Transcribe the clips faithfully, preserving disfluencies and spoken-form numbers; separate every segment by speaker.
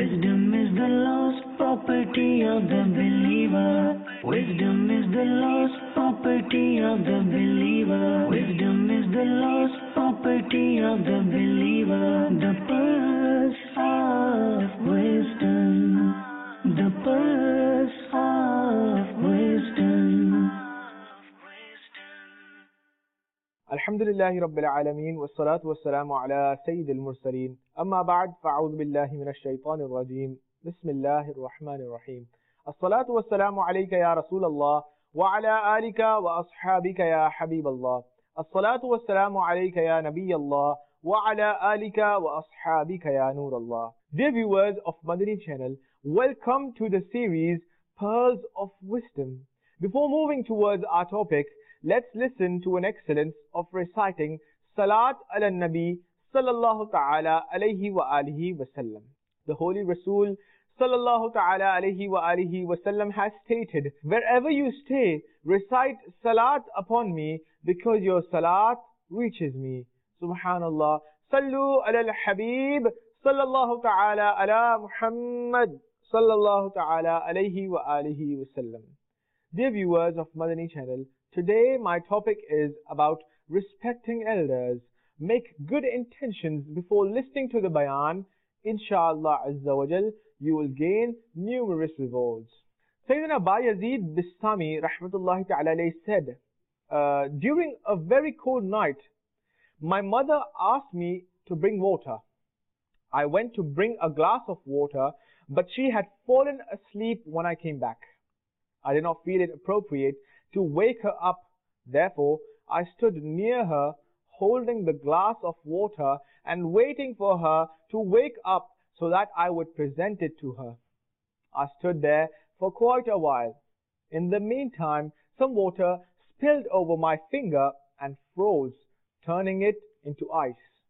Speaker 1: Wisdom is the lost property of the believer. Wisdom is the lost property of the believer. Wisdom is the lost property of the believer. The purse of wisdom. The purse of wisdom.
Speaker 2: Alhamdulillahi Rabbil Alameen wa salatu wa salamu ala Sayyidil Mursaleen. Amma ba'd, fa'udhu billahi minash shaitanir rajeem. Bismillahir Rahmanir Rahim. As-salatu wa salamu alayka ya Rasulallah wa ala alika wa ashabika ya Habiballah. As-salatu wa salamu alayka ya Nabiyallah wa ala alika wa ashabika ya Nurallah. Dear viewers of Madani channel, welcome to the series Pearls of Wisdom. Before moving towards our topic, let's listen to an excellence of reciting Salat ala Nabi sallallahu ta'ala alayhi wa alihi wa sallam. The Holy Rasul sallallahu ta'ala alayhi wa alihi wa sallam has stated, wherever you stay, recite Salat upon me, because your Salat reaches me. Subhanallah. Sallu ala al-Habib sallallahu ta'ala ala Muhammad sallallahu ta'ala alayhi wa alihi wa sallam. Dear viewers of Madani channel, today my topic is about respecting elders. Make good intentions before listening to the bayan. Inshallah Azza wa Jal, you will gain numerous rewards. Sayyidina Bayazid Bistami rahmatullahi ta'ala alayhi said, uh, during a very cold night, my mother asked me to bring water. I went to bring a glass of water, but she had fallen asleep when I came back. I did not feel it appropriate to wake her up. Therefore, I stood near her, holding the glass of water and waiting for her to wake up so that I would present it to her. I stood there for quite a while. In the meantime, some water spilled over my finger and froze, turning it into ice.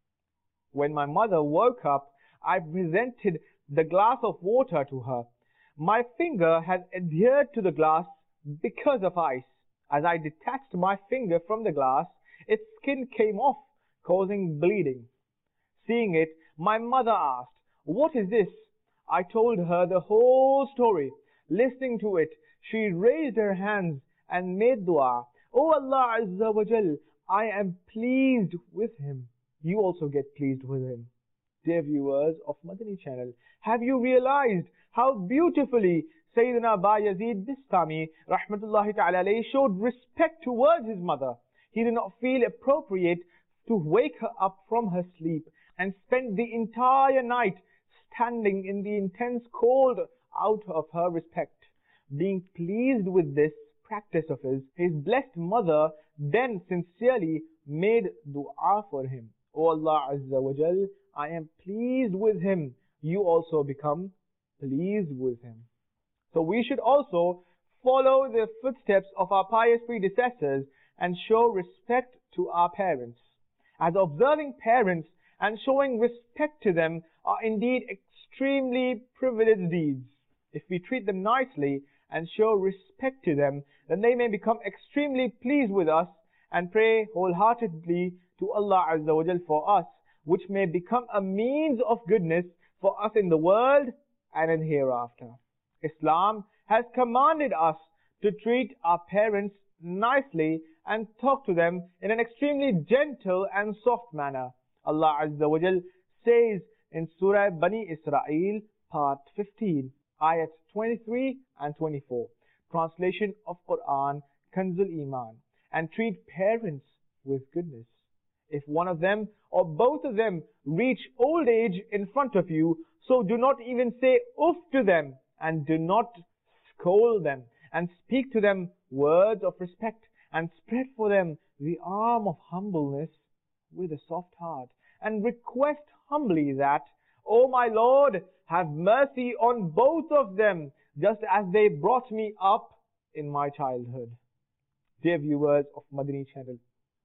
Speaker 2: When my mother woke up, I presented the glass of water to her. My finger had adhered to the glass because of ice. As I detached my finger from the glass, its skin came off, causing bleeding. Seeing it, my mother asked, "What is this?" I told her the whole story. Listening to it, she raised her hands and made dua. "O Allah Azza wa Jal, I am pleased with him. You also get pleased with him." Dear viewers of Madani channel, have you realized how beautifully Sayyidina Bayazid Bistami rahmatullahi ta'ala alayhi showed respect towards his mother? He did not feel appropriate to wake her up from her sleep and spend the entire night standing in the intense cold out of her respect. Being pleased with this practice of his, his blessed mother then sincerely made dua for him. "O Allah Azza wa Jal, I am pleased with him. You also become pleased with him." So we should also follow the footsteps of our pious predecessors and show respect to our parents, as observing parents and showing respect to them are indeed extremely privileged deeds. If we treat them nicely and show respect to them, then they may become extremely pleased with us and pray wholeheartedly to Allah Azza wa Jal for us, which may become a means of goodness for us in the world and in hereafter. Islam has commanded us to treat our parents nicely and talk to them in an extremely gentle and soft manner. Allah Azza wa Jal says in Surah Bani Israel, part fifteen, ayat twenty-three and twenty-four, translation of Quran, Kanzul Iman, and treat parents with goodness. If one of them or both of them reach old age in front of you, so do not even say uff to them, and do not scold them, and speak to them words of respect, and spread for them the arm of humbleness with a soft heart, and request humbly that, "O my Lord, have mercy on both of them, just as they brought me up in my childhood." Dear viewers of Madani channel,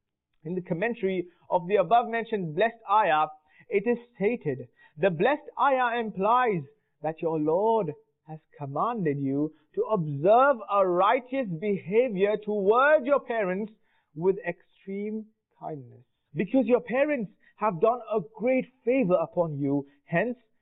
Speaker 2: in the commentary of the above mentioned blessed ayah, it is stated, the blessed ayah implies that your Lord has commanded you to observe a righteous behavior towards your parents with extreme kindness. Because your parents have done a great favor upon you, hence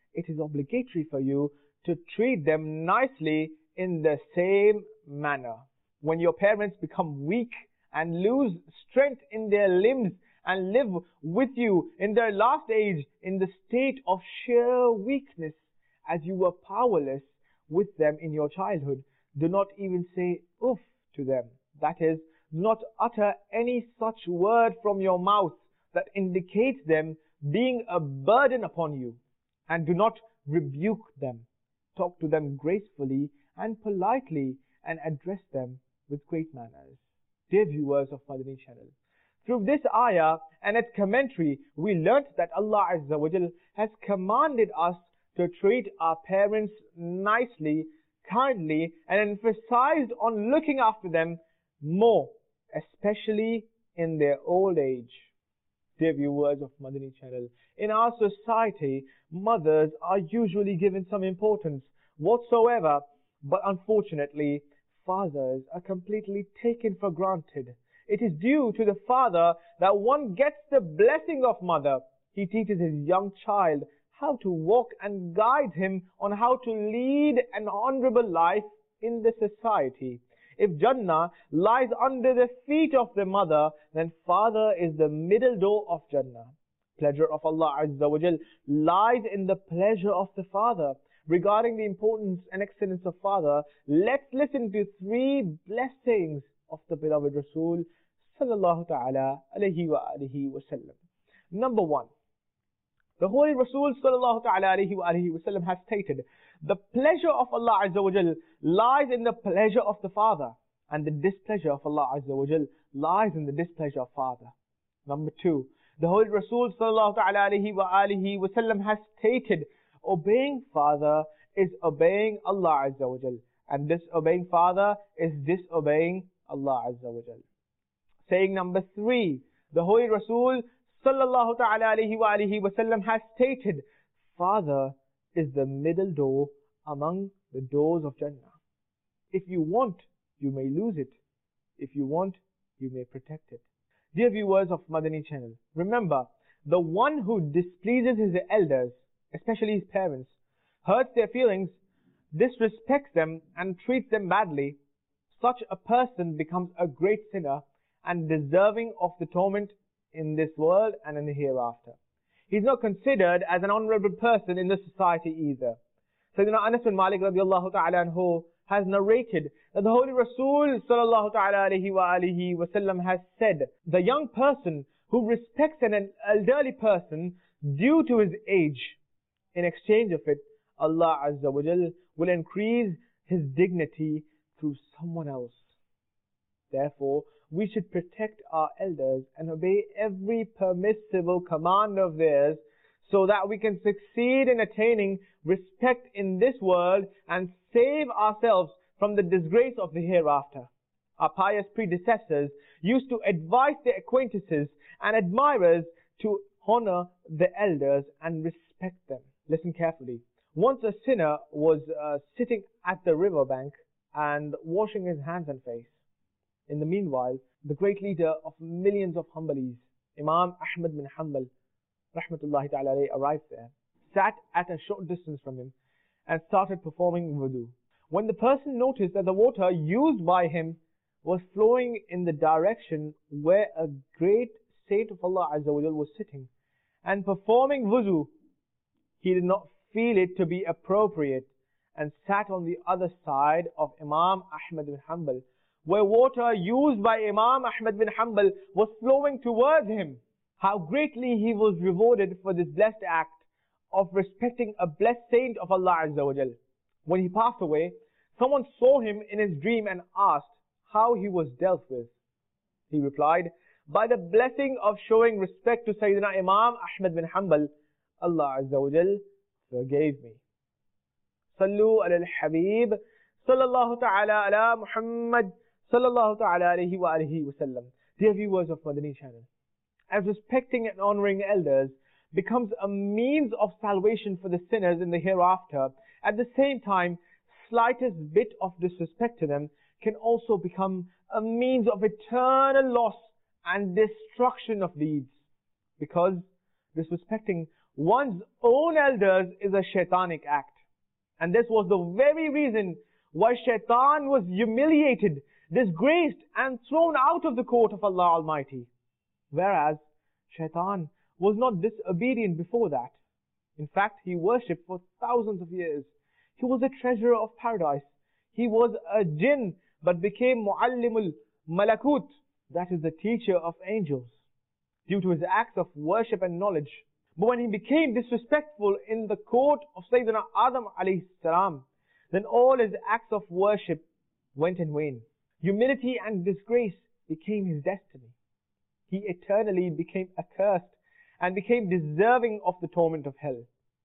Speaker 2: it is obligatory for you to treat them nicely in the same manner. When your parents become weak and lose strength in their limbs and live with you in their last age in the state of sheer weakness, as you were powerless with them in your childhood, do not even say oof to them. That is, do not utter any such word from your mouth that indicates them being a burden upon you, and do not rebuke them. Talk to them gracefully and politely and address them with great manners. Dear viewers of Madani Channel, through this ayah and its commentary, we learnt that Allah Azza wa Jal has commanded us to treat our parents nicely, kindly, and emphasized on looking after them more, especially in their old age. Dear viewers of Madani Channel, in our society, mothers are usually given some importance whatsoever, but unfortunately, fathers are completely taken for granted. It is due to the father that one gets the blessing of mother. He teaches his young child how to walk and guides him on how to lead an honorable life in the society. If Jannah lies under the feet of the mother, then father is the middle door of Jannah. Pleasure of Allah Azza wa Jal lies in the pleasure of the father. Regarding the importance and excellence of father, let's listen to three blessings of the beloved Rasul sallallahu ta'ala alayhi wa alihi wa sallam. Number one, the Holy Rasul sallallahu ta'ala alayhi wa alihi wa sallam has stated, the pleasure of Allah Azza wa Jal lies in the pleasure of the father, and the displeasure of Allah Azza wa Jal lies in the displeasure of father. Number two, the Holy Rasul sallallahu ta'ala alayhi wa alihi wa sallam has stated, obeying father is obeying Allah Azza wa Jal, and disobeying father is disobeying Allah Azza wa Jal. Saying number three, the Holy Rasul sallallahu ta'ala alayhi wa alihi wa sallam has stated, father is the middle door among the doors of Jannah. If you want, you may lose it. If you want, you may protect it. Dear viewers of Madani Channel, remember, the one who displeases his elders, especially his parents, hurts their feelings, disrespects them and treats them badly, such a person becomes a great sinner and deserving of the torment in this world and in the hereafter. He is not considered as an honorable person in the society either. Sayyidina Anas bin Malik radiallahu ta'ala anhu has narrated that the Holy Rasul sallallahu ta'ala alayhi wa alihi wa sallam has said, the young person who respects an elderly person due to his age, in exchange of it, Allah Azza wa Jal will increase his dignity through someone else. Therefore, we should protect our elders and obey every permissible command of theirs so that we can succeed in attaining respect in this world and save ourselves from the disgrace of the hereafter. Our pious predecessors used to advise their acquaintances and admirers to honor the elders and respect them. Listen carefully. Once a sinner was uh, sitting at the riverbank and washing his hands and face. In the meanwhile, the great leader of millions of Hanbalis, Imam Ahmad bin Hanbal, rahmatullahi ta'ala alayhi, arrived there, sat at a short distance from him, and started performing wudu. When the person noticed that the water used by him was flowing in the direction where a great saint of Allah Azza wa Jal was sitting and performing wudu, he did not feel it to be appropriate and sat on the other side of Imam Ahmad bin Hanbal, where water used by Imam Ahmad bin Hanbal was flowing towards him. How greatly he was rewarded for this blessed act of respecting a blessed saint of Allah Azza wa Jal. When he passed away, someone saw him in his dream and asked how he was dealt with. He replied, by the blessing of showing respect to Sayyidina Imam Ahmad bin Hanbal, Allah Azza wa Jal forgave me. Sallu ala al-Habib, sallallahu ta'ala ala Muhammad, sallallahu ta'ala alayhi wa alihi wa sallam. Dear viewers of Madani Channel, as respecting and honoring elders becomes a means of salvation for the sinners in the hereafter, at the same time, slightest bit of disrespect to them can also become a means of eternal loss and destruction of deeds. Because disrespecting one's own elders is a shaitanic act. And this was the very reason why shaitan was humiliated, disgraced and thrown out of the court of Allah Almighty. Whereas shaitan was not disobedient before that. In fact, he worshipped for thousands of years. He was a treasurer of paradise. He was a jinn but became Muallimul Malakut, that is the teacher of angels, due to his acts of worship and knowledge. But when he became disrespectful in the court of Sayyidina Adam alayhi salam, then all his acts of worship went in vain. Humility and disgrace became his destiny. He eternally became accursed and became deserving of the torment of hell.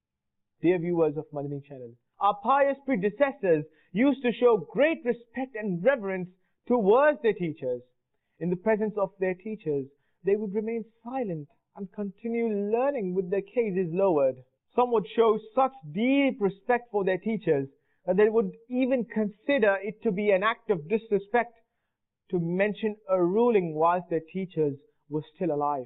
Speaker 2: Dear viewers of Madani channel, our pious predecessors used to show great respect and reverence towards their teachers. In the presence of their teachers, they would remain silent and continue learning with their cases lowered. Some would show such deep respect for their teachers that they would even consider it to be an act of disrespect to mention a ruling whilst their teachers were still alive.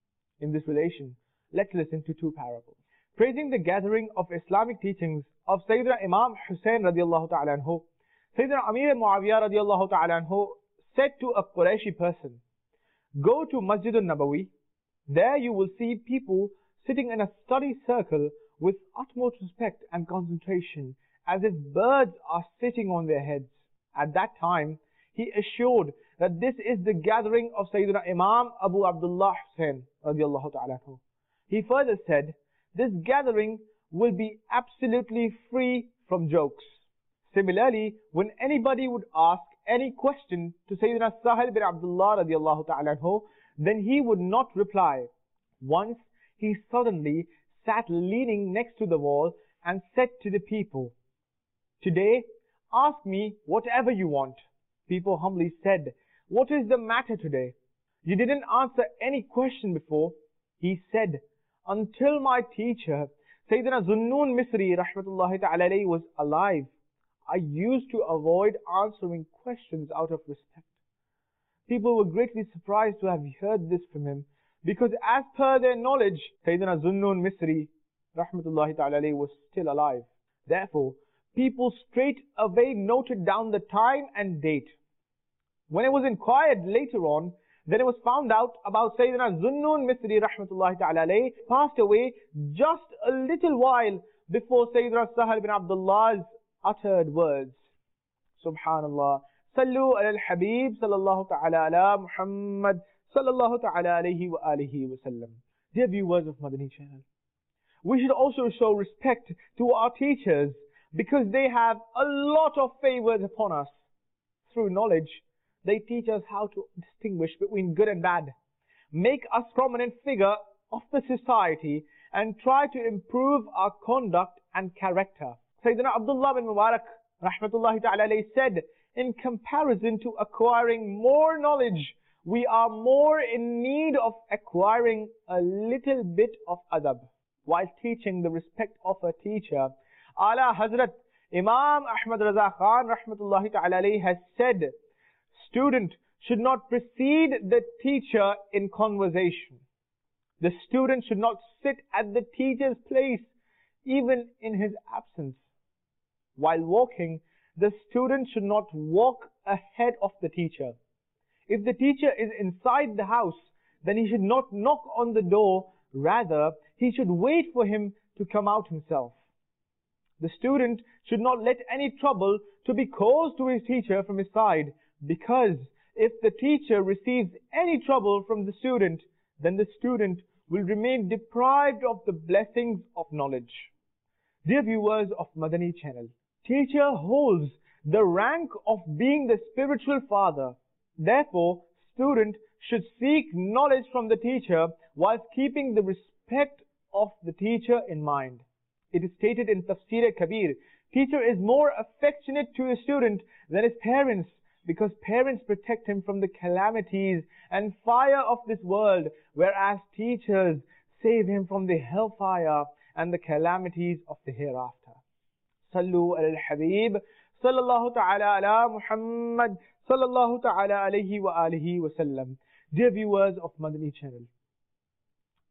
Speaker 2: In this relation, let's listen to two parables. Praising the gathering of Islamic teachings of Sayyidina Imam Hussain radiallahu ta'ala anhu, Sayyidina Amir Muawiyah radiallahu ta'ala anhu said to a Qurayshi person, "Go to Masjid al-Nabawi. There you will see people sitting in a study circle with utmost respect and concentration, as if birds are sitting on their heads." At that time, he assured that this is the gathering of Sayyidina Imam Abu Abdullah Hussain radiallahu ta'ala anhu. He further said, this gathering will be absolutely free from jokes. Similarly, when anybody would ask any question to Sayyidina Sahal bin Abdullah radiallahu ta'ala anhu, then he would not reply. Once he suddenly sat leaning next to the wall and said to the people, "Today, ask me whatever you want." People humbly said, "What is the matter today? You didn't answer any question before." He said, "Until my teacher, Sayyidina Zunnun Misri rahmatullahi ta'ala alayhi, was alive, I used to avoid answering questions out of respect." People were greatly surprised to have heard this from him, because as per their knowledge, Sayyidina Zunnun Misri rahmatullahi ta'ala alayhi was still alive. Therefore, people straight away noted down the time and date. When it was inquired later on, then it was found out about Sayyidina Zunnun Misri rahmatullahi ta'ala alayhi passed away just a little while before Sayyidina Sahal bin Abdullah's uttered words. Subhanallah. Sallu ala al-Habib sallallahu ta'ala ala Muhammad sallallahu ta'ala alayhi wa alihi wa sallam. Dear viewers of Madani channel, we should also show respect to our teachers because they have a lot of favors upon us. Through knowledge, they teach us how to distinguish between good and bad, make us prominent figure of the society, and try to improve our conduct and character. Sayyidina Abdullah bin Mubarak rahmatullahi ta'ala alayhi said, in comparison to acquiring more knowledge, we are more in need of acquiring a little bit of adab. While teaching the respect of a teacher, Ala Hazrat Imam Ahmad Raza Khan rahmatullahi ta'ala alayhi has said, student should not precede the teacher in conversation. The student should not sit at the teacher's place, even in his absence. While walking, the student should not walk ahead of the teacher. If the teacher is inside the house, then he should not knock on the door. Rather, he should wait for him to come out himself. The student should not let any trouble to be caused to his teacher from his side, because if the teacher receives any trouble from the student, then the student will remain deprived of the blessings of knowledge. Dear viewers of Madani channel, teacher holds the rank of being the spiritual father. Therefore, student should seek knowledge from the teacher whilst keeping the respect of the teacher in mind. It is stated in Tafsir Kabir, teacher is more affectionate to a student than his parents, because parents protect him from the calamities and fire of this world, whereas teachers save him from the hellfire and the calamities of the hereafter. Sallu ala al-Habib sallallahu ta'ala ala Muhammad sallallahu ta'ala alayhi wa alihi wa sallam. Dear viewers of Madani channel,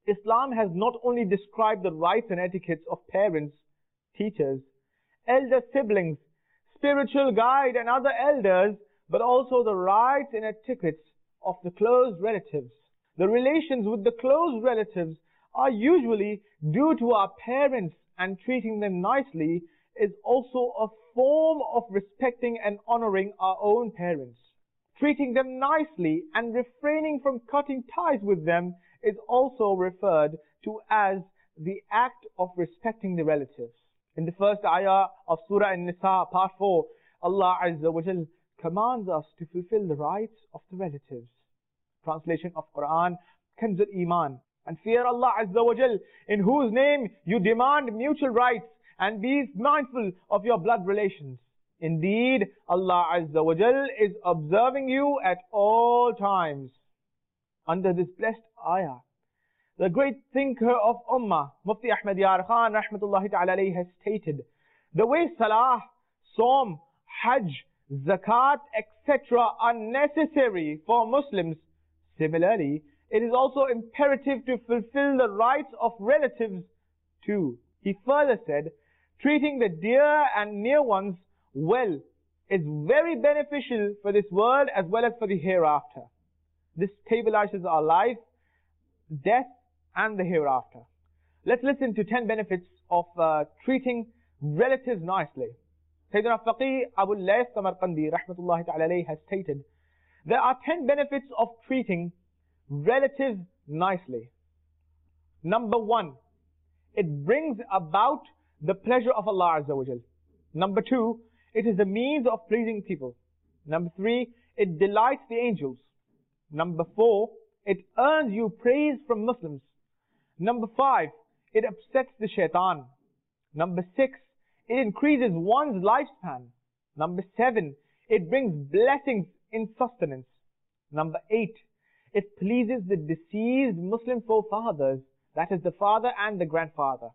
Speaker 2: Islam has not only described the rights and etiquettes of parents, teachers, elder siblings, spiritual guide and other elders, but also the rights and etiquettes of the close relatives. The relations with the close relatives are usually due to our parents, and treating them nicely is also a form of respecting and honoring our own parents. Treating them nicely and refraining from cutting ties with them is also referred to as the act of respecting the relatives. In the first ayah of Surah An-Nisa, part four, Allah Azza wa Jal commands us to fulfill the rights of the relatives. Translation of Quran, Kanz al-Iman. And fear Allah Azza wa Jal, in whose name you demand mutual rights, and be mindful of your blood relations. Indeed, Allah Azza wa Jal is observing you at all times. Under this blessed ayah, the great thinker of Ummah, Mufti Ahmad Yar Khan Rahmatullahi Ta'ala alayhi, has stated, the way Salah, Saum, Hajj, Zakat, et cetera are necessary for Muslims, similarly, it is also imperative to fulfill the rights of relatives too. He further said, treating the dear and near ones well is very beneficial for this world as well as for the hereafter. This stabilizes our life, death, and the hereafter. Let's listen to ten benefits of uh, treating relatives nicely. Sayyidina Faqih Abu Layth Samarqandi Rahmatullahi Ta'ala alayhi has stated, there are ten benefits of treating relatives nicely. Number one, it brings about the pleasure of Allah Azza wa Jal. Number two, it is the means of pleasing people. Number three, it delights the angels. Number four, it earns you praise from Muslims. Number five, it upsets the shaitan. Number six, it increases one's lifespan. Number seven, it brings blessings in sustenance. Number eight, it pleases the deceased Muslim forefathers, that is the father and the grandfather.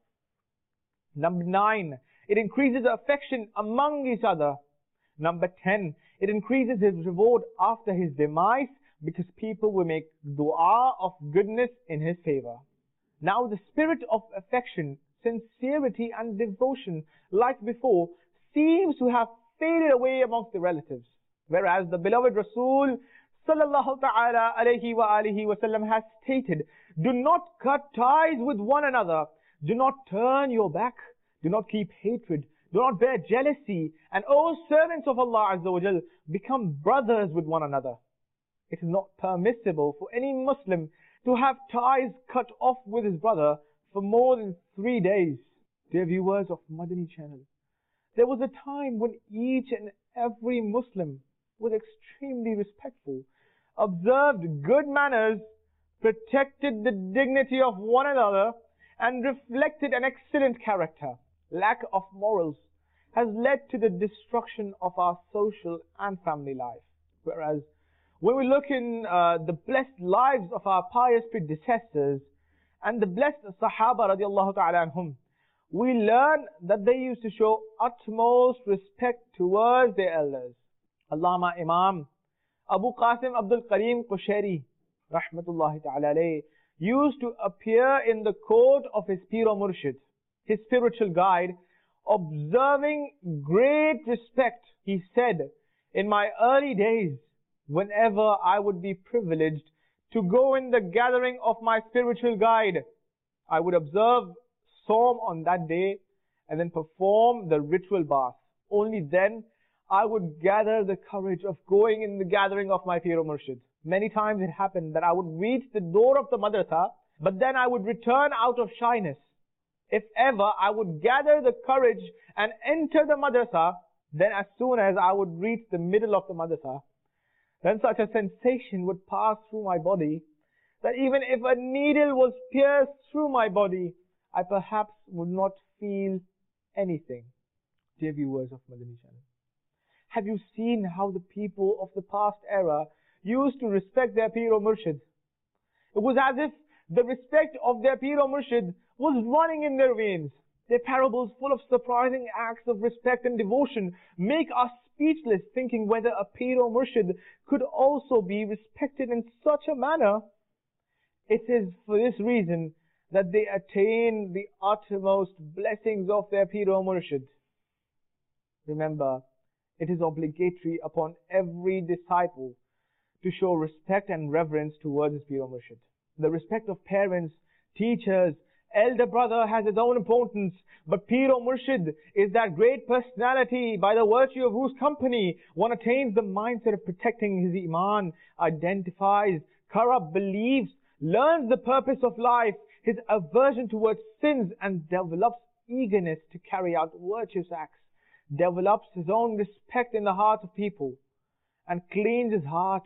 Speaker 2: Number nine, it increases affection among each other. Number ten, it increases his reward after his demise, because people will make dua of goodness in his favor. Now the spirit of affection, sincerity and devotion, like before, seems to have faded away amongst the relatives. Whereas the beloved Rasul sallallahu ta'ala alayhi wa alihi wa sallam has stated, do not cut ties with one another, do not turn your back, do not keep hatred, do not bear jealousy, and O servants of Allah Azza wa Jal, become brothers with one another. It is not permissible for any Muslim to have ties cut off with his brother for more than three days. Dear viewers of Madani channel, there was a time when each and every Muslim was extremely respectful, observed good manners, protected the dignity of one another, and reflected an excellent character. Lack of morals has led to the destruction of our social and family life. Whereas when we look in uh, the blessed lives of our pious predecessors and the blessed Sahaba radiallahu ta'ala anhum, we learn that they used to show utmost respect towards their elders. Allama Imam Abu Qasim Abdul Karim Qushayri Rahmatullahi Ta'ala alayhi used to appear in the court of his Pir o Murshid, his spiritual guide, observing great respect. He said, in my early days, whenever I would be privileged to go in the gathering of my spiritual guide, I would observe Saum on that day and then perform the ritual bath. Only then I would gather the courage of going in the gathering of my Pir o Murshid. Many times it happened that I would reach the door of the madrasa, but then I would return out of shyness. If ever I would gather the courage and enter the madrasa, then as soon as I would reach the middle of the madrasa, then such a sensation would pass through my body that even if a needle was pierced through my body, I perhaps would not feel anything. Dear viewers of Madani channel, have you seen how the people of the past era used to respect their Pir o Murshid? It was as if the respect of their Pir o Murshid was running in their veins. Their parables, full of surprising acts of respect and devotion, make us speechless, thinking whether a Pir o Murshid could also be respected in such a manner. It is for this reason that they attain the uttermost blessings of their Pir o Murshid. Remember, it is obligatory upon every disciple to show respect and reverence towards his Pir o Murshid. The respect of parents, teachers, elder brother has its own importance, but Pir o Murshid is that great personality by the virtue of whose company one attains the mindset of protecting his iman, identifies corrupt beliefs, learns the purpose of life, his aversion towards sins, and develops eagerness to carry out virtuous acts, develops his own respect in the hearts of people, and cleans his heart,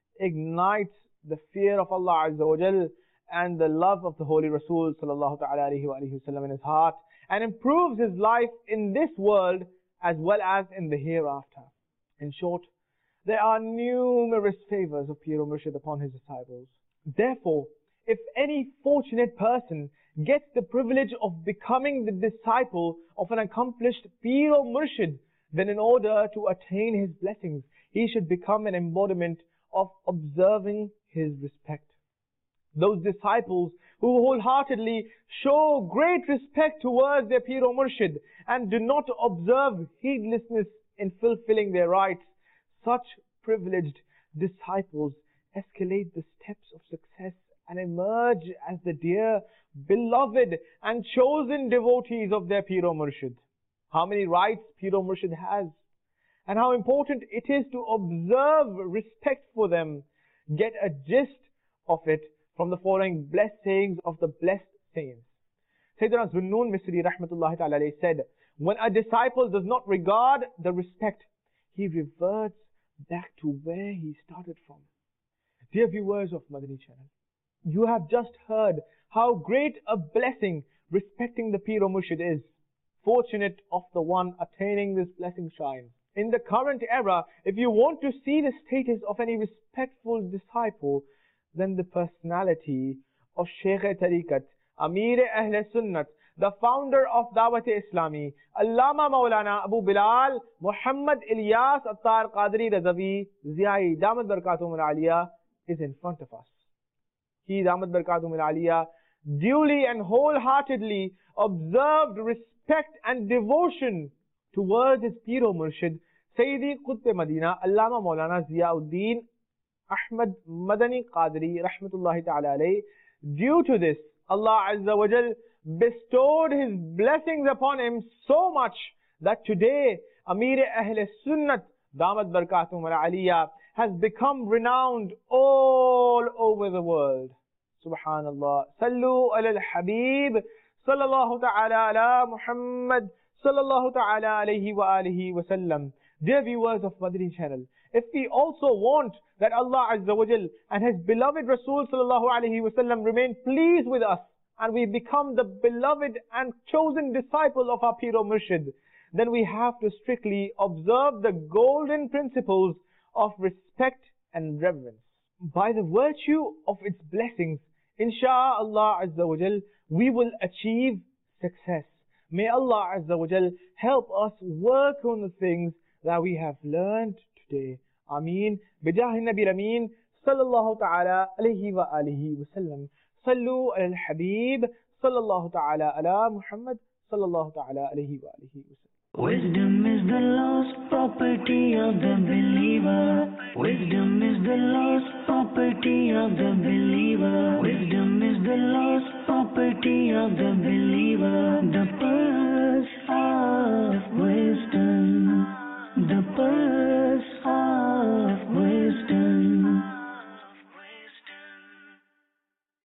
Speaker 2: ignites the fear of Allah Azza wa Jal and the love of the Holy Rasul sallallahu ta'ala alayhi wa alayhi wa sallam in his heart, and improves his life in this world as well as in the hereafter. In short, there are numerous favors of Pir o Murshid upon his disciples. Therefore, if any fortunate person gets the privilege of becoming the disciple of an accomplished Pir o Murshid, then in order to attain his blessings, he should become an embodiment of observing his respect. Those disciples who wholeheartedly show great respect towards their Pir o Murshid and do not observe heedlessness in fulfilling their rights, such privileged disciples escalate the steps of success and emerge as the dear, beloved and chosen devotees of their Pir o Murshid. How many rights Pir o Murshid has, and how important it is to observe respect for them, get a gist of it from the following blessed sayings of the blessed saints. Sayyidina Zunnun Misri rahmatullahi ta'ala alayhi said, when a disciple does not regard the respect, he reverts back to where he started from. Dear viewers of Madani channel, you have just heard how great a blessing respecting the Pir o Murshid is. Fortunate of the one attaining this blessing shine. In the current era, if you want to see the status of any respectful disciple, then the personality of Shaykh-e-Tariqat, Amir-e-Ahl Sunnat, the founder of Dawat-e-Islami, Allama Maulana Abu Bilal, Muhammad Ilyas Attar Qadri Razavi, Ziyai Damat Barakatum al-Aliyah, is in front of us. He, Damat Barakatum al-Aliyah, duly and wholeheartedly observed respect and devotion towards his Pir o Murshid, Sayyidi Qutb Madina, Allama Maulana Ziyauddin Ahmad Madani Qadri Rahmatullahi Ta'ala alayhi. Due to this, Allah Azza wa Jal bestowed his blessings upon him so much that today Amir-e-Ahl Sunnat, Damat Barakatum al-Aliyah, has become renowned all over the world. Subhanallah. Sallu ala al-Habib, sallallahu ta'ala ala Muhammad, sallallahu ta'ala alayhi wa alihi wa sallam. Dear viewers of Madani channel, if we also want that Allah Azza wa Jal and his beloved Rasul sallallahu alayhi wa sallam remain pleased with us, and we become the beloved and chosen disciple of our Pir o Murshid, then we have to strictly observe the golden principles of respect and reverence. By the virtue of its blessings, insha'Allah Azza wa Jal, we will achieve success. May Allah Azza wa Jal help us work on the things that we have learned today. Ameen. Bijah Nabi Ameen. Sallallahu ta'ala alayhi wa alihi wa sallam. Sallu ala al-Habib. Sallallahu ta'ala ala Muhammad. Sallallahu ta'ala alayhi wa alihi wa sallam.
Speaker 1: Wisdom is the lost property of the believer. Wisdom is the lost property of the believer. Wisdom is the lost property of the believer. The purse of